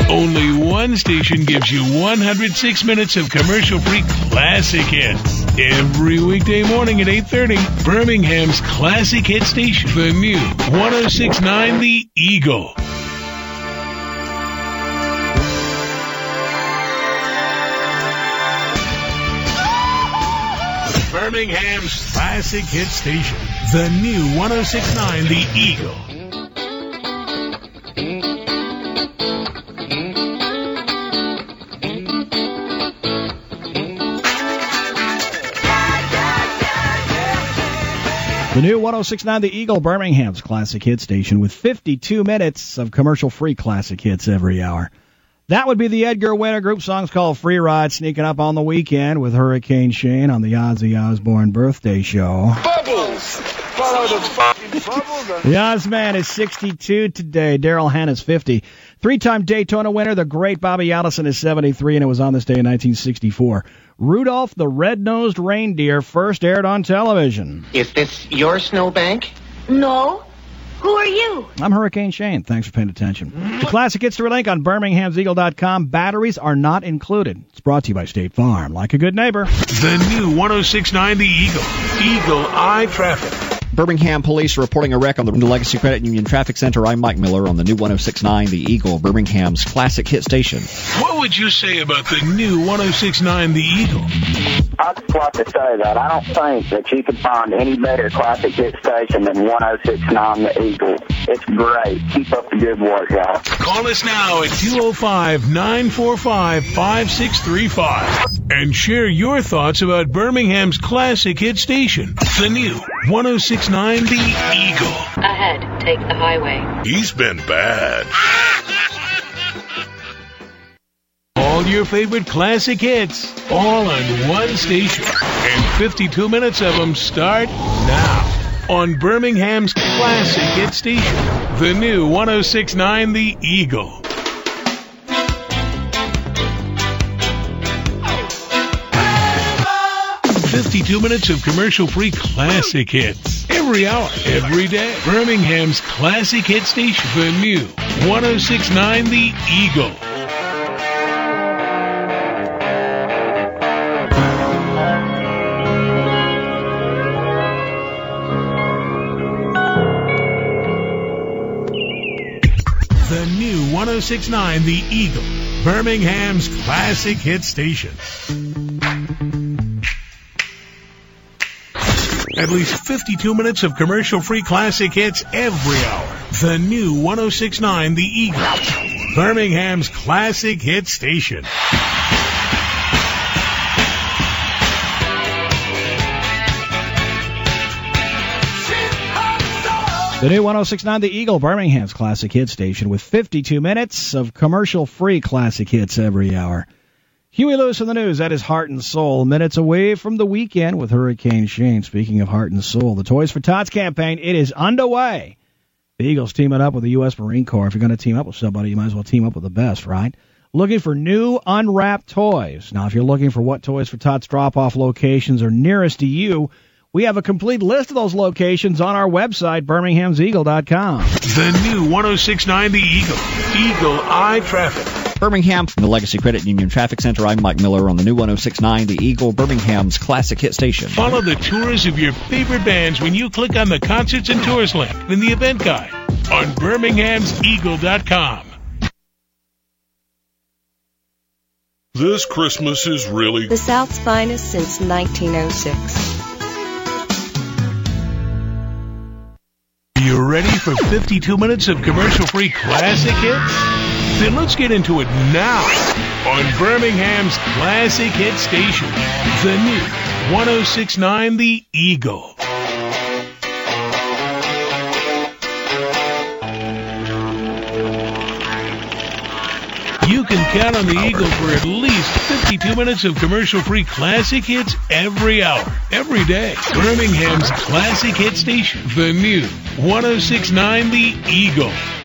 Only one station gives you 106 minutes of commercial-free classic hits. Every weekday morning at 8:30, Birmingham's classic hit station, the new 106.9 The Eagle. Birmingham's classic hit station, the new 106.9 The Eagle. The new 106.9 The Eagle, Birmingham's classic hit station, with 52 minutes of commercial-free classic hits every hour. That would be the Edgar Winter Group. Songs called Free Ride, sneaking up on the weekend with Hurricane Shane on the Ozzy Osbourne birthday show. Bubbles! Follow the fucking bubbles. The Ozman is 62 today. Daryl Hannah's 50. Three-time Daytona winner, the great Bobby Allison, is 73, and it was on this day in 1964. Rudolph the Red-Nosed Reindeer first aired on television. Is this your snowbank? No. Who are you? I'm Hurricane Shane. Thanks for paying attention. The classic hits to relink on BirminghamsEagle.com. Batteries are not included. It's brought to you by State Farm. Like a good neighbor. The new 106.9 The Eagle. Eagle Eye Traffic. Birmingham police reporting a wreck on the Legacy Credit Union Traffic Center. I'm Mike Miller on the new 106.9 The Eagle, Birmingham's classic hit station. What would you say about the new 106.9 The Eagle? I just like to say that I don't think that you could find any better classic hit station than 106.9 The Eagle. It's great. Keep up the good work, guys. Call us now at 205-945-5635 and share your thoughts about Birmingham's classic hit station, the new 106.9 The Eagle. Ahead, take the highway. He's been bad. All your favorite classic hits, all on one station. And 52 minutes of them start now on Birmingham's classic hit station, the new 106.9 The Eagle. "52 minutes of commercial-free classic hits. Every hour, every day. Birmingham's classic hit station, the new 106.9 The Eagle. The new 106.9 The Eagle, Birmingham's classic hit station. At least 52 minutes of commercial-free classic hits every hour. The new 106.9 The Eagle, Birmingham's classic hit station. The new 106.9 The Eagle, Birmingham's classic hit station, with 52 minutes of commercial-free classic hits every hour. Huey Lewis in the news, that is Heart and Soul. Minutes away from the weekend with Hurricane Shane. Speaking of Heart and Soul, the Toys for Tots campaign, it is underway. The Eagles teaming up with the U.S. Marine Corps. If you're going to team up with somebody, you might as well team up with the best, right? Looking for new unwrapped toys. Now, if you're looking for what Toys for Tots drop-off locations are nearest to you, we have a complete list of those locations on our website, BirminghamsEagle.com. The new 106.9 The Eagle, Eagle Eye Traffic. Birmingham from the Legacy Credit Union Traffic Center. I'm Mike Miller on the new 106.9 The Eagle, Birmingham's classic hit station. Follow the tours of your favorite bands when you click on the Concerts and Tours link in the event guide on BirminghamsEagle.com. This Christmas is really the South's finest since 1906. You ready for 52 minutes of commercial-free classic hits? Then let's get into it now on Birmingham's classic hit station, the new 106.9 The Eagle. You can count on the Eagle for at least 52 minutes of commercial-free classic hits every hour, every day. Birmingham's classic hit station, the new 106.9 The Eagle.